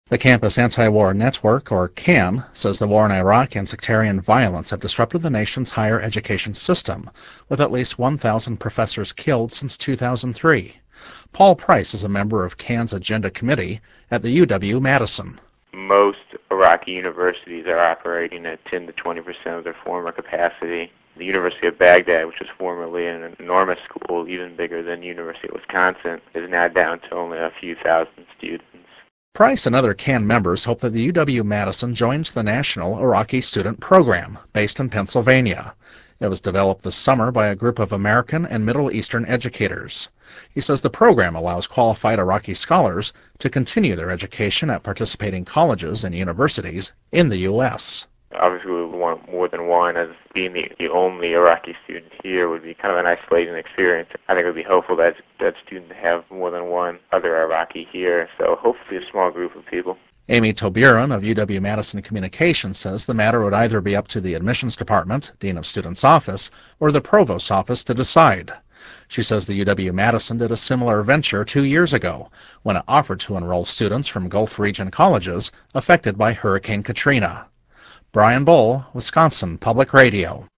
The Campus Anti-War Network, or CAN, says the war in Iraq and sectarian violence have disrupted the nation's higher education system, with at least 1,000 professors killed since 2003. Paul Price is a member of CAN's Agenda Committee at the UW-Madison. Most Iraqi universities are operating at 10 to 20% of their former capacity. The University of Baghdad, which was formerly an enormous school, even bigger than the University of Wisconsin, is now down to only a few thousand students. Price and other CAN members hope that the UW-Madison joins the National Iraqi Student Program, based in Pennsylvania. It was developed this summer by a group of American and Middle Eastern educators. He says the program allows qualified Iraqi scholars to continue their education at participating colleges and universities in the U.S. Obviously, we would want more than one, as being the only Iraqi student here would be kind of an isolating experience. I think it would be helpful that student to have more than one other Iraqi here, so hopefully a small group of people. Amy Toburin of UW-Madison Communications says the matter would either be up to the admissions department, Dean of Students' office, or the provost's office to decide. She says the UW-Madison did a similar venture 2 years ago, when it offered to enroll students from Gulf region colleges affected by Hurricane Katrina. Brian Bull, Wisconsin Public Radio.